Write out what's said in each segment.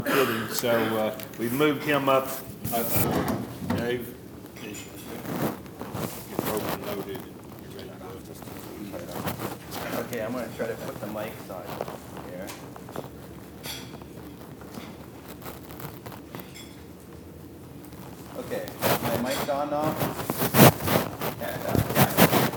kidding. So we moved him up. Dave, get broken loaded. You're ready to go. Okay, I'm going to try to put the mics on here. Okay, my mic's on now? Yeah.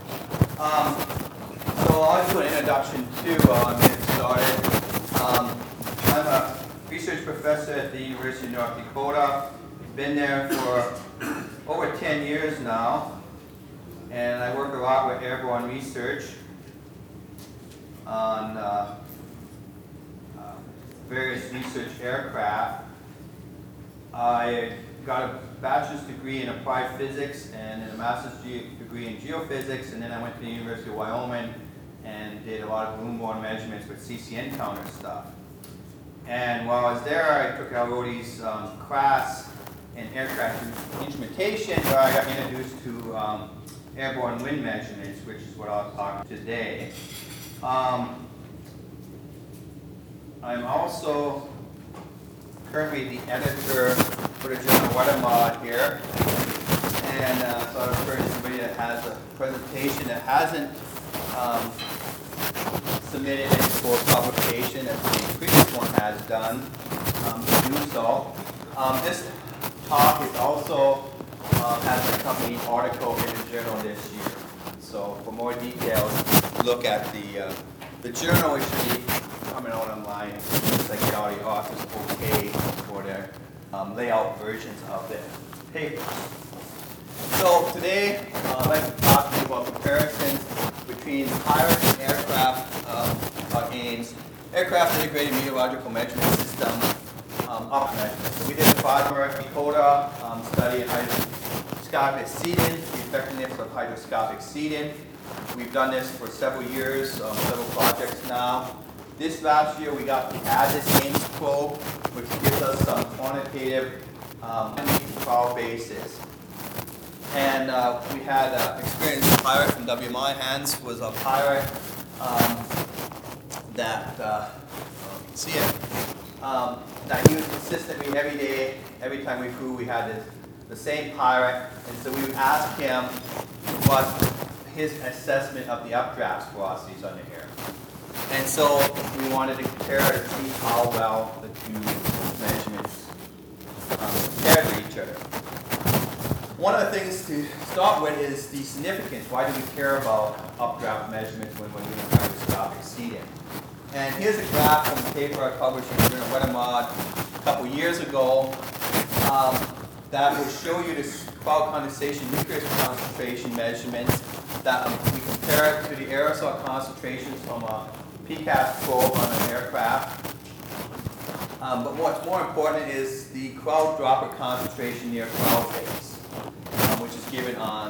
So I'll do an introduction too while I'm getting started. I'm a research professor at the University of North Dakota. Been there for over 10 years now, and I work a lot with airborne research on various research aircraft. I got a bachelor's degree in applied physics and a master's degree in geophysics, and then I went to the University of Wyoming and did a lot of balloon-borne measurements with CCN counter stuff. And while I was there, I took LROD's class in aircraft instrumentation, where I got introduced to airborne wind measurements, which is what I'll talk about today. I'm also currently the editor for the journal Weather Mod here. And so I refer to somebody that has a presentation that hasn't submitted it for publication, as the previous one has done, to do so. This talk is also has an accompanying article in the journal this year. So for more details, look at the journal, which should be coming out online. It's like the audio authors okay for their layout versions of the paper. So today, I'd like to talk to you about comparisons between Pirates and aircraft AIMS, Aircraft Integrated Meteorological Measurement System measurements. So we did a North Dakota study in hydroscopic seeding, the effectiveness of hydroscopic seeding. We've done this for several years, several projects now. This last year we got to add this AIMS probe, which gives us some quantitative trial basis. And we had experienced Pirate from WMI. Hans was a Pirate that, you can see it, that used consistently every day, every time we flew, we had the same Pirate. And so we would ask him what his assessment of the updraft velocities on the air. And so we wanted to compare to see how well the two measurements compare to each other. One of the things to start with is the significance. Why do we care about updraft measurements when we're doing hydroscopic seeding? And here's a graph from the paper I published in the journal Weather Mod a couple years ago that will show you the cloud condensation nucleus concentration measurements that we compare it to the aerosol concentrations from a PCAS probe on an aircraft. But what's more important is the cloud dropper concentration near cloud base, which is given on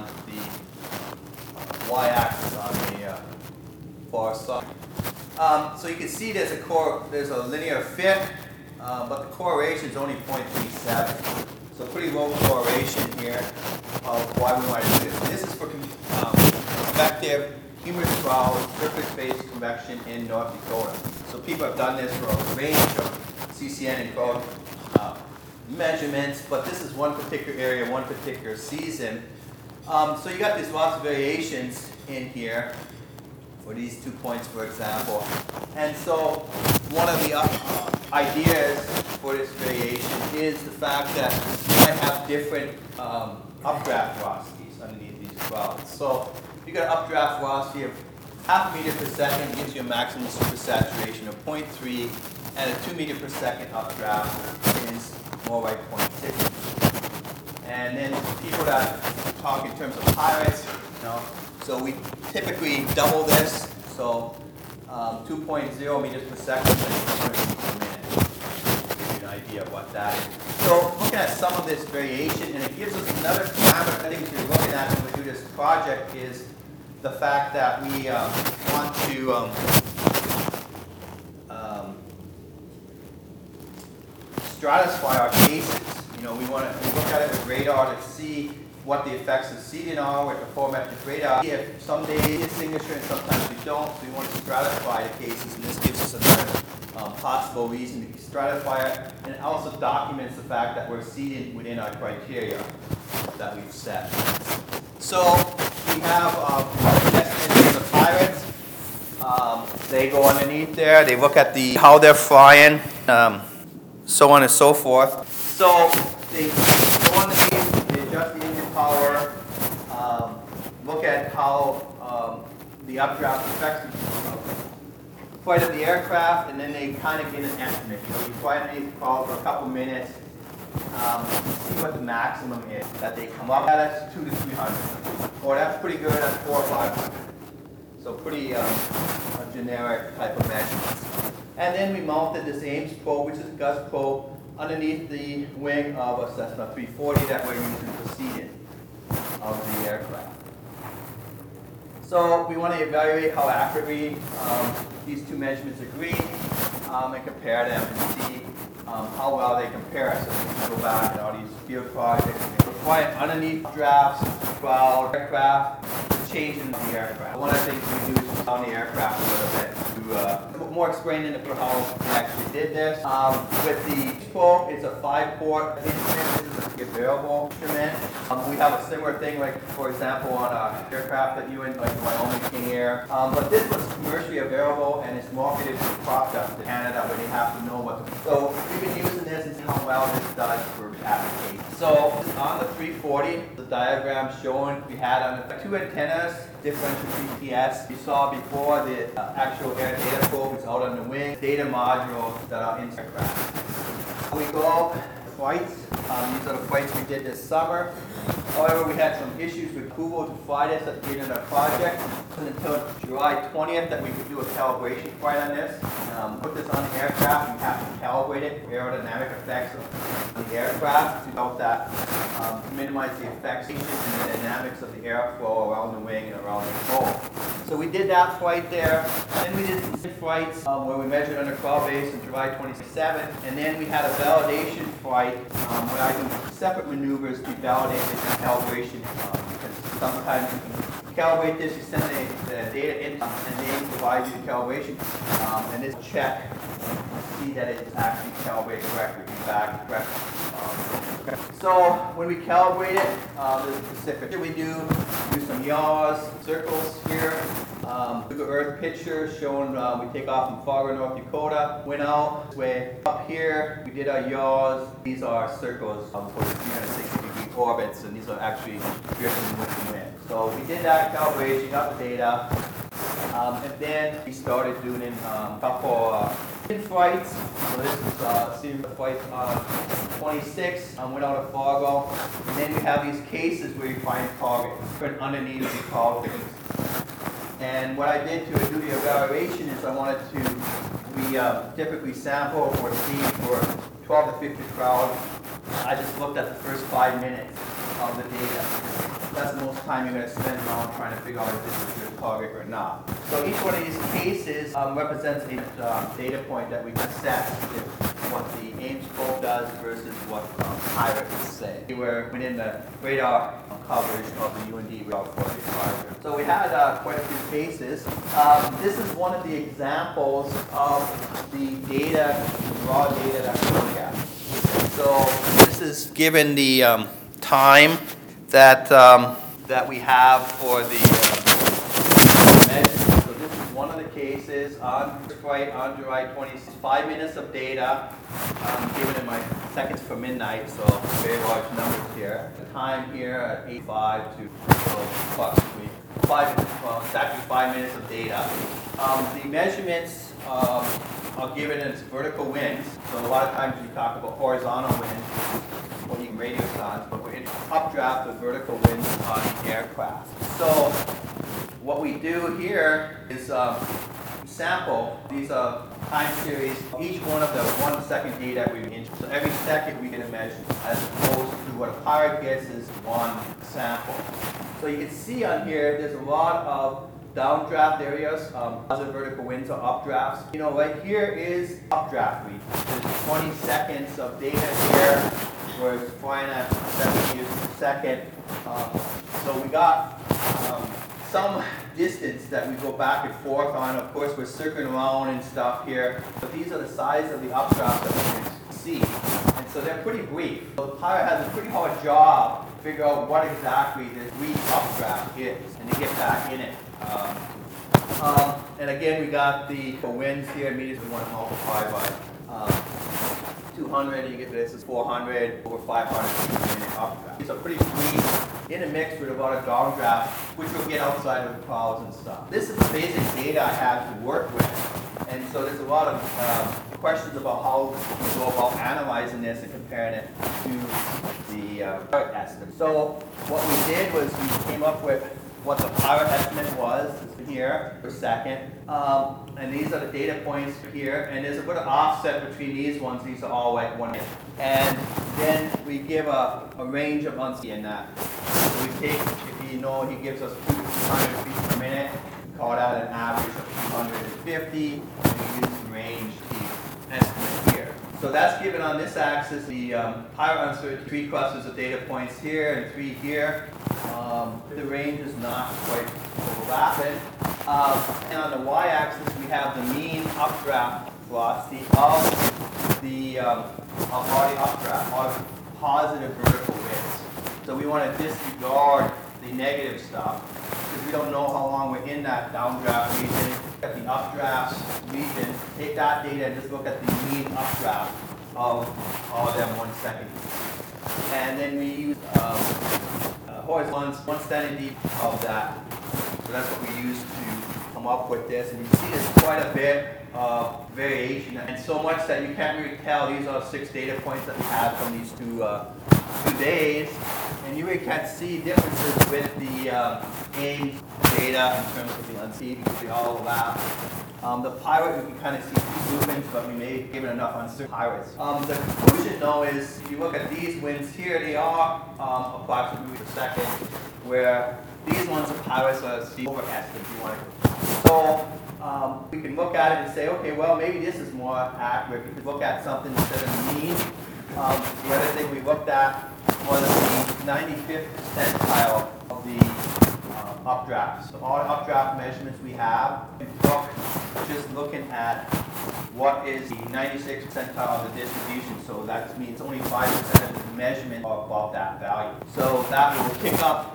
the y-axis on the far side. So you can see there's a linear fit, but the correlation is only 0.37. So pretty low correlation here of why we want to do this. And this is for convective humid cloud surface-based convection in North Dakota. So people have done this for a range of CCN and cloud measurements, but this is one particular area, one particular season. So you got these lots of variations in here for these 2 points, for example. And so one of the ideas for this variation is the fact that you might have different updraft velocities underneath these clouds. So you got an updraft velocity of 0.5 meter per second, gives you a maximum supersaturation of 0.3, and a 2 meter per second updraft is more like 0.6. And then people that talk in terms of Pirates, so we typically double this, so 2.0 meters per second and 200 meters per minute. To give you an idea of what that is. So looking at some of this variation, and it gives us another parameter I think we're looking at when we do this project is the fact that we want to stratify our cases. We want to look at it with radar to see what the effects of seeding are with the photometric radar. If some days it's signature and sometimes we don't, so we want to stratify the cases, and this gives us another possible reason to stratify it, and it also documents the fact that we're seated within our criteria that we've set. So we have estimates of pirates. They go underneath there. They look at how they're flying, so on and so forth. So they go underneath. They adjust the engine power. Look at how the updraft affects the flight of the aircraft, and then they kind of get an estimate. You fly underneath the crawl for a couple minutes, see what the maximum is that they come up. That's 200 to 300. Or that's pretty good. That's 400 or 500. So pretty a generic type of measurements. And then we mounted this Ames probe, which is a gust probe, underneath the wing of a Cessna 340 that we're using for seating of the aircraft. So we want to evaluate how accurately these two measurements agree and compare them and see how well they compare. So we can go back and all these field projects. We're flying underneath drafts while aircraft changing the aircraft. One of the things we do is on the aircraft a little bit to more explain into how we actually did this. With the probe, it's a 5-port instrument. This is a variable instrument. We have a similar thing, like for example, on an aircraft that you in, like Wyoming King Air. But this was commercially available, and it's marketed to product in Canada where they have to know what to. So we've been using this and see how well this does for application. So on the 340, the diagram showing we had on the 2 antennas, differential GPS. You saw before the actual air data probe is out on the wing, data modules that are in the aircraft. We go flights. These are the flights we did this summer. However, we had some issues with approval to fly this at the beginning of the project. It wasn't until July 20th that we could do a calibration flight on this. Put this on the aircraft, we have to calibrate it, aerodynamic effects of the aircraft to help that minimize the effects and the dynamics of the airflow around the wing and around the hull. So we did that flight there. Then we did some flights where we measured under crawl base on July 27th. And then we had a validation flight where I do separate maneuvers to validate this calibration. Because sometimes you can calibrate this, you send the data in, and they provide you the calibration. And this check to see that it's actually calibrated correctly, back correctly. So when we calibrate it, there's a specific. We do some yaws, circles here. Google Earth picture showing we take off from Fargo, North Dakota. Went out this way. Up here, we did our yaws. These are circles for 360-degree orbits, and these are actually drifting with the wind. So we did that calibration, got the data, and then we started doing a couple flights. So this is series of flights on 26. Went out of Fargo, and then we have these cases where you find targets, put underneath the targets. And what I did to do the evaluation is I wanted to, we typically sample or see for 12 to 50 crowd. I just looked at the first 5 minutes of the data. That's the most time you're going to spend around trying to figure out if this is your target or not. So each one of these cases represents a data point that we can assess what the Ames probe does versus what Pirate would say. We were within the radar coverage of the UND radar 45. So we had quite a few cases. This is one of the examples of the data, raw data that we look at. So this is given the time that that we have for the measurement. So this is one of the cases on flight on July 26th. 5 minutes of data. Given in my seconds per midnight, so very large numbers here. The time here at 8:05 to approximately 5 minutes. Well, it's actually 5 minutes of data. The measurements are given as vertical winds. So a lot of times you talk about horizontal winds, or even radiosondes, but we're in updraft with vertical winds on the aircraft. So what we do here is sample these time series, each one of the 1 second data we inch. So every second we get a measure, as opposed to what a Pirate gets is one sample. So you can see on here, there's a lot of downdraft areas, other vertical winds or updrafts. You know, right here is updraft region. There's 20 seconds of data here, where it's flying at 7 meters per second. So we got some distance that we go back and forth on. Of course, we're circling around and stuff here, but these are the size of the updrafts that we can see. And so they're pretty brief. So the pilot has a pretty hard job to figure out what exactly this brief updraft is and to get back in it. And again, we got the winds here, meters we want to multiply by 200, you get this is 400 over 500 minute updraft. These are pretty brief in a mix with about a downdraft, which will get outside of the clouds and stuff. This is the basic data I have to work with. And so there's a lot of questions about how we go about analyzing this and comparing it to the estimate. So what we did was we came up with what the power estimate was here per second. And these are the data points here. And there's a bit of offset between these ones. These are all like one. And then we give a range of uncertainty in that. So we take, if you know, he gives us 200 feet per minute. Call that an average of 250. And we use the range estimate here. So that's given on this axis, the power uncertainty, 3 clusters of data points here and 3 here. The range is not quite overlapping. And on the y-axis, we have the mean updraft velocity of the body updraft, of positive vertical winds. So we want to disregard the negative stuff because we don't know how long we're in that downdraft region. At the updraft region, take that data and just look at the mean updraft of all of them 1 second. And then we use horizontal one standard deep of that. So that's what we use to come up with this. And you see there's quite a bit of variation. And so much that you can't really tell. These are 6 data points that we have from these two days. And you really can't see differences with the AIM data in terms of the unseen because they all overlap. The pirate, we can kind of see 2 movements, but we may give it enough uncertain pirates. The conclusion, though, is if you look at these winds here, they are approximately per second, where these ones are pirates, so it's the overestimate if you want to. So we can look at it and say, okay, well, maybe this is more accurate. We could look at something instead of the mean. The other thing we looked at was the 95th percentile of the updrafts. So all the updraft measurements we have, we took just looking at what is the 96th percentile of the distribution. So that means only 5% of the measurement are above that value. So that will pick up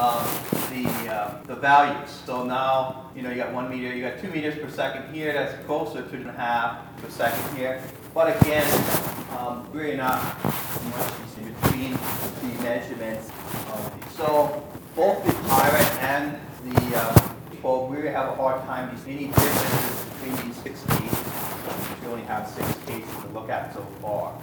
the values. So now, you got 1 meter, you got 2 meters per second here. That's closer to 2.5 per second here. But again, really not much in between the measurements. So both the pirate and the people really have a hard time seeing any differences between these 6 cases. We only have 6 cases to look at so far.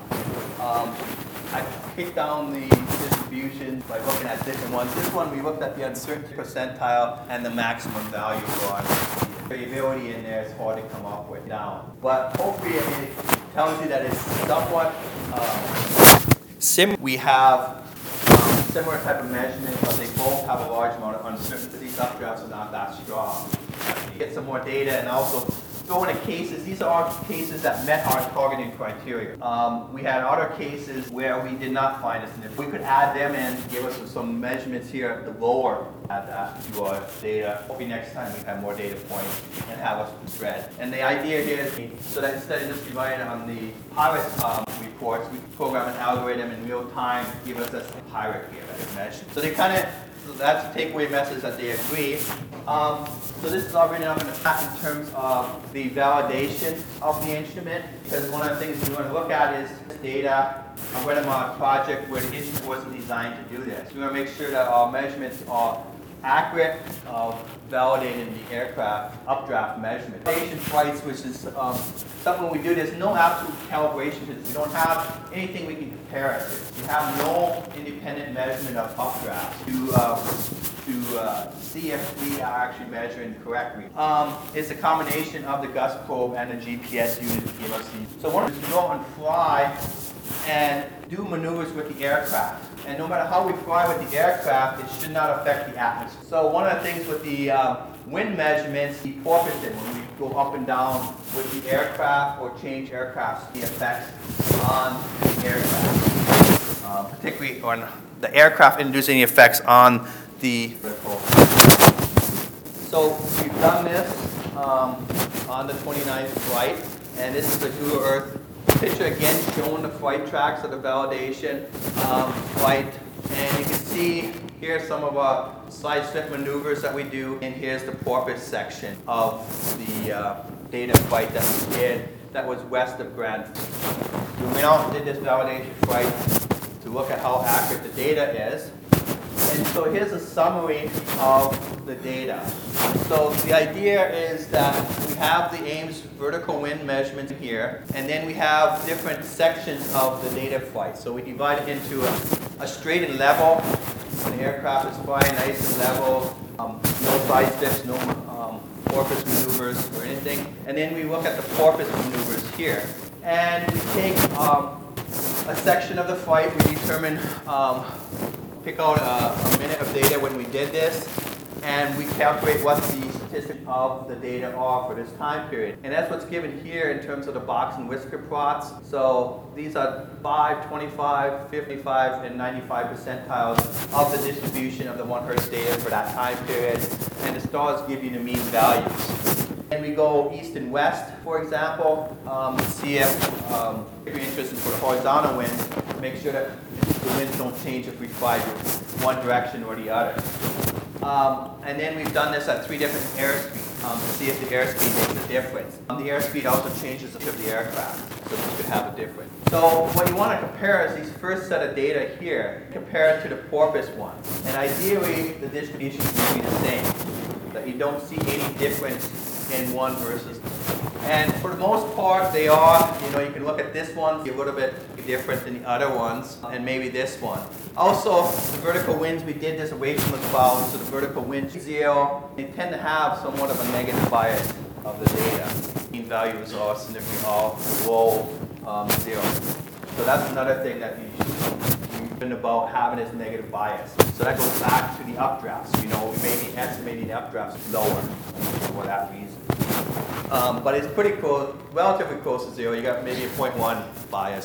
I picked down the distribution by looking at different ones. This one we looked at the uncertainty percentile and the maximum value on the variability in there is hard to come up with down. But hopefully it tells you that it's somewhat similar. We have similar type of measurements, but they both have a large amount of uncertainty. These updrafts are not that strong. Get some more data and also throw in the cases. These are cases that met our targeting criteria. We had other cases where we did not find this. And if we could add them in, give us some measurements here at the lower, add that to our data. Hopefully next time we have more data points and have us spread. And the idea here is so that instead of just relying on the pirate reports, we program an algorithm in real time to give us a pirate here that is measured. So they kind of, that's the takeaway message that they agree. So this is all written up in the patent in terms of the validation of the instrument, because one of the things we want to look at is data. I'm running on a project where the instrument wasn't designed to do this. We want to make sure that our measurements are accurate of validating the aircraft updraft measurement. Calibration flights, which is something when we do this, no absolute calibration to this. We don't have anything we can compare it to. We have no independent measurement of updrafts to see if we are actually measuring correctly. It's a combination of the gust probe and the GPS unit to give us these. So one is to go and fly and do maneuvers with the aircraft. And no matter how we fly with the aircraft, it should not affect the atmosphere. So one of the things with the wind measurements, the porpoising, when we go up and down with the aircraft or change aircraft, the effects on the aircraft. Particularly on the aircraft inducing the effects on the So we've done this on the 29th flight, and this is a Google Earth picture again showing the flight tracks of the validation flight. And you can see here's some of our side slip maneuvers that we do, and here's the porpoise section of the data flight that we did that was west of Grand. We went out and did this validation flight to look at how accurate the data is. And so here's a summary of the data. So the idea is that we have the Ames vertical wind measurement here, and then we have different sections of the data flight. So we divide it into a straight and level, when the aircraft is flying nice and level, no side slips, no porpoise maneuvers or anything. And then we look at the porpoise maneuvers here. And we take a section of the flight, we determine pick out a minute of data when we did this, and we calculate what the statistics of the data are for this time period. And that's what's given here in terms of the box and whisker plots. So these are 5, 25, 55, and 95 percentiles of the distribution of the 1 Hertz data for that time period. And the stars give you the mean values. And we go east and west, for example, see if you're interested for the horizontal wind, make sure that the winds don't change if we fly one direction or the other. And then we've done this at 3 different airspeeds to see if the airspeed makes a difference. The airspeed also changes the shape of the aircraft, so this could have a difference. So what you want to compare is these first set of data here, compare it to the porpoise one. And ideally, the distribution will be the same, that you don't see any difference in one versus the other. And for the most part, they are, you can look at this one, a little bit different than the other ones, and maybe this one. Also, the vertical winds, we did this away from the clouds, so the vertical wind 0, they tend to have somewhat of a negative bias of the data. Mean values are significantly all below 0. So that's another thing that you've been about having this negative bias. So that goes back to the updrafts. We may be estimating the updrafts lower for that reason. But it's pretty close, relatively close to 0. You got maybe a 0.1 bias.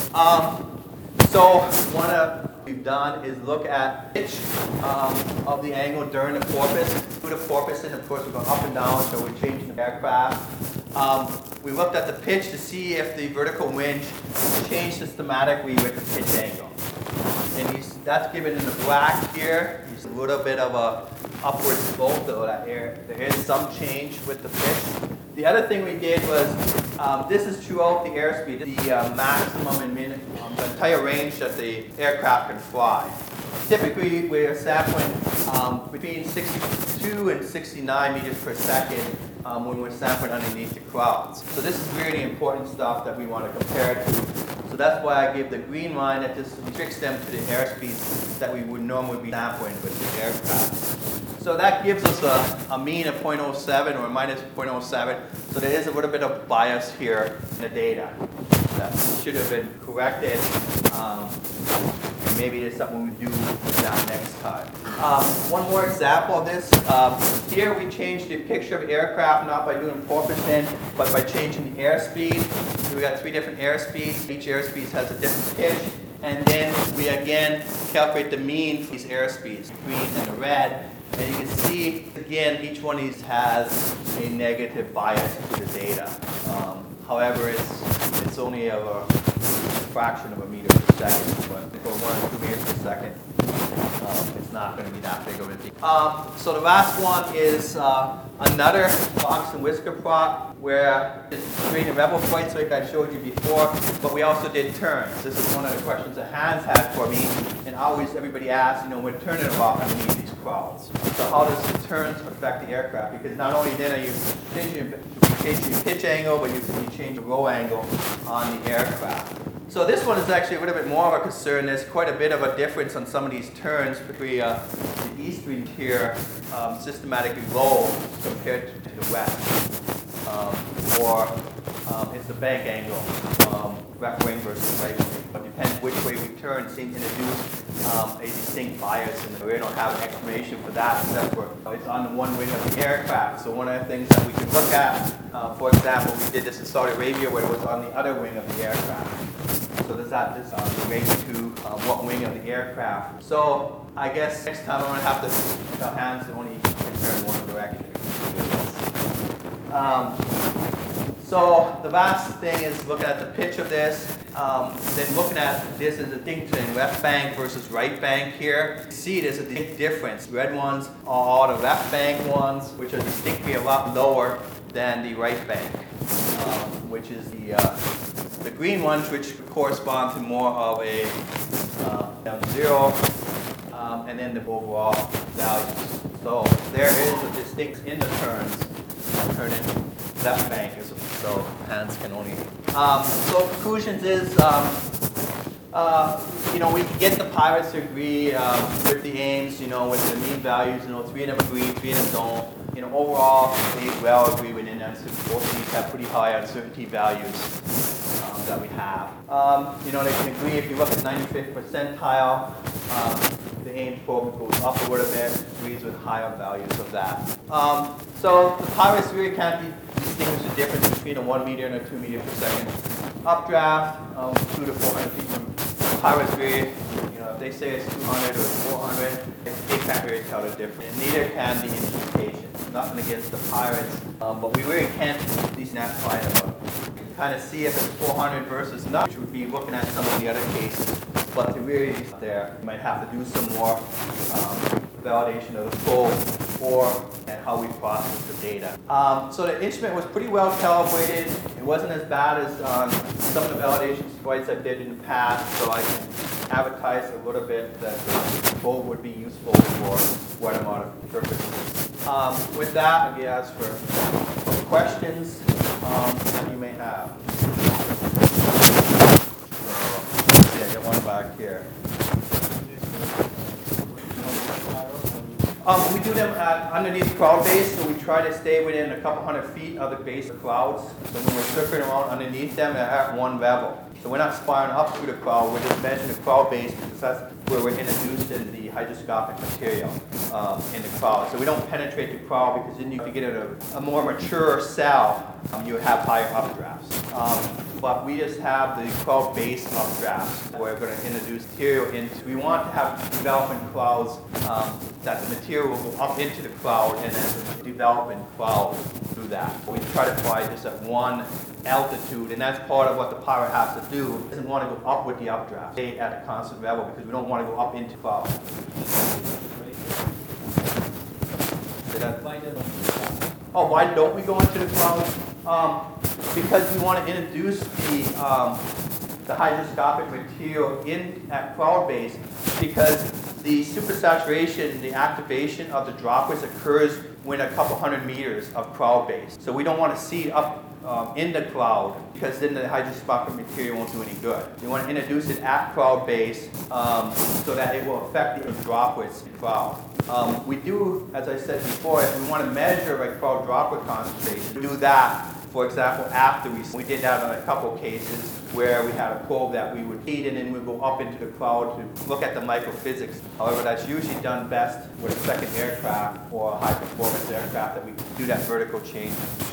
So what we've done is look at pitch of the angle during the porpoise. Through the porpoise, and of course we're going up and down, so we're changing the aircraft. We looked at the pitch to see if the vertical wind changed systematically with the pitch angle. And that's given in the black here. There's a little bit of a upward slope, though there is some change with the pitch. The other thing we did was, this is throughout the airspeed, the maximum and minute, the entire range that the aircraft can fly. Typically, we're sampling between 62 and 69 meters per second when we're sampling underneath the clouds. So this is really important stuff that we want to compare to. So that's why I give the green line that just restricts them to the airspeeds that we would normally be sampling with the aircraft. So that gives us a mean of 0.07 or minus 0.07. So there is a little bit of bias here in the data that should have been corrected. Maybe it's something we do that next time. One more example of this. Here we changed the picture of aircraft not by doing porpoising, but by changing the airspeed. So we got 3 different airspeeds. Each airspeed has a different pitch. And then we again calculate the mean for these airspeeds, green and the red. And you can see, again, each one of these has a negative bias to the data. However, it's only of a fraction of a meter per second, but for 1 or 2 meters per second, it's not going to be that big of a deal. So the last one is another box and whisker plot where it's creating level flights like I showed you before, but we also did turns. This is one of the questions that Hans had for me, and always everybody asks, we're turning about underneath these clouds. So how does the turns affect the aircraft? Because not only then are you changing the pitch angle, but you change the roll angle on the aircraft. So this one is actually a little bit more of a concern. There's quite a bit of a difference on some of these turns, particularly the east wind here, systematically low compared to the west. Or it's the bank angle, left wing versus right wing. But depends which way we turn, seems to introduce a distinct bias, and we don't have an explanation for that except for it's on the one wing of the aircraft. So one of the things that we can look at, for example, we did this in Saudi Arabia where it was on the other wing of the aircraft. So does that relate to what wing of the aircraft? So I guess next time I'm going to have to tell Hans to only turn one direction. So the last thing is looking at the pitch of this. Then looking at this is the thing between left bank versus right bank here. You see there's a big difference. Red ones are the left bank ones, which are distinctly a lot lower than the right bank, which is the green ones, which correspond to more of a down zero, and then the overall values. So there is a distinct in the turns, turning left bank, so hands can only. So conclusions is, we can get the pilots to agree with the aims, with the mean values. 3 of them agree, 3 of them don't. Overall, they well agree within uncertainty. Both of these have pretty high uncertainty values that we have. They can agree if you look at 95th percentile. The aim program goes up a little bit, agrees with higher values of that. So the pilots really can't distinguish the difference between a 1 meter and a 2 meter per second updraft, 2 to 400 feet from pilots really, if they say it's 200 or 400, they can't really tell the difference. And neither can the instrumentation. Nothing against the pirates, but we really can't at least not find them. You can kind of see if it's 400 versus not, which would be looking at some of the other cases. But to really there, you might have to do some more validation of the code and how we process the data. So the instrument was pretty well calibrated. It wasn't as bad as some of the validation flights I did in the past, so I can advertise a little bit that the code would be useful for what amount of purposes. With that, I'd be asked for questions that you may have. Yeah, get one back here. We do them underneath cloud base, so we try to stay within a couple hundred feet of the base of clouds. So when we're circling around underneath them, they're at one level. So we're not spiraling up through the cloud, we're just measuring the cloud base because that's where we're introduced in the hydroscopic material in the cloud. So we don't penetrate the cloud because then you can get a more mature cell, you have higher updrafts. But we just have the cloud base updrafts where we're going to introduce material into. We want to have development clouds that the material will go up into the cloud and then develop in cloud through that. We try to fly this at one altitude, and that's part of what the pilot has to do. It doesn't want to go up with the updraft, stay at a constant level because we don't want to go up into cloud. Oh, why don't we go into the cloud? Because we want to introduce the hydroscopic material in at cloud base, because the supersaturation, the activation of the droplets occurs when a couple hundred meters of cloud base. So we don't want to see up in the cloud, because then the hydroscopic material won't do any good. We want to introduce it at cloud base so that it will affect the droplets in cloud. We do, as I said before, if we want to measure a cloud droplet concentration, we do that. For example, after we did that on a couple cases where we had a probe that we would feed and then we would go up into the cloud to look at the microphysics. However, that's usually done best with a second aircraft or a high performance aircraft that we do that vertical change.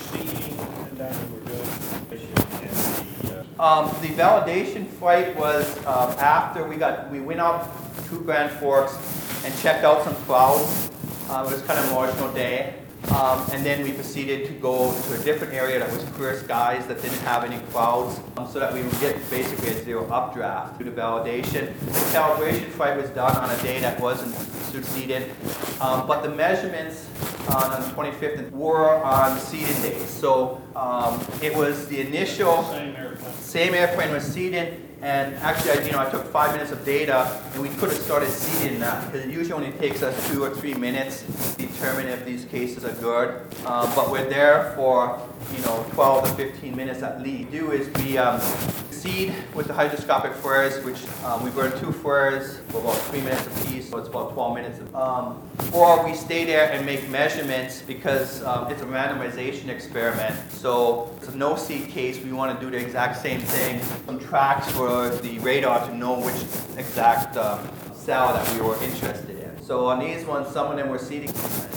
The validation flight was after we went out to Grand Forks and checked out some clouds. It was kind of an emotional day. And then we proceeded to go to a different area that was clear skies that didn't have any clouds, so that we would get basically a zero updraft through the validation. The calibration flight was done on a day that wasn't succeeded, but the measurements on the 25th were on seeded days. So it was the initial same airplane was seeded. And actually, I took 5 minutes of data, and we could have started seeding that, because it usually only takes us 2 or 3 minutes to determine if these cases are good. But we're there for 12 to 15 minutes at least. What we do is we seed with the hydroscopic flares, which we burn 2 flares for about 3 minutes apiece, so it's about 12 minutes. Or we stay there and make measurements because it's a randomization experiment. So it's a no-seed case. We want to do the exact same thing. Some tracks for the radar to know which exact cell that we were interested in. So on these ones, some of them were seeding.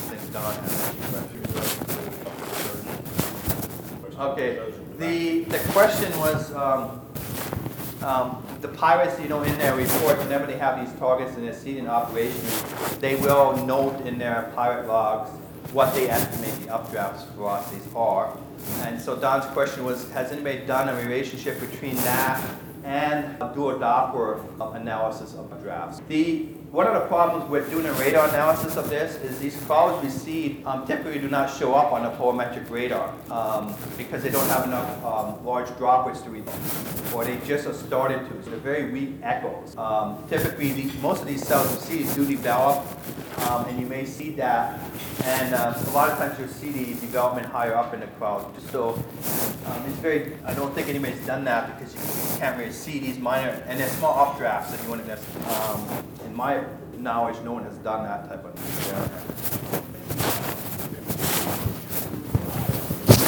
Okay. The question was, the pilots, in their reports, whenever they have these targets in their seeding operation, they will note in their pilot logs what they estimate the updrafts velocities are. And so Don's question was, has anybody done a relationship between that and do a Doppler analysis of drafts? One of the problems with doing a radar analysis of this is these clouds we see typically do not show up on the polarimetric radar because they don't have enough large droplets to read them, or they just are started to, so they're very weak echoes. Typically, most of these cells you see do develop, and you may see that, and a lot of times you'll see the development higher up in the cloud. So I don't think anybody's done that because you can't really see these minor, and they're small updrafts that you wouldn't necessarily, in my knowledge, no one has done that type of experiment.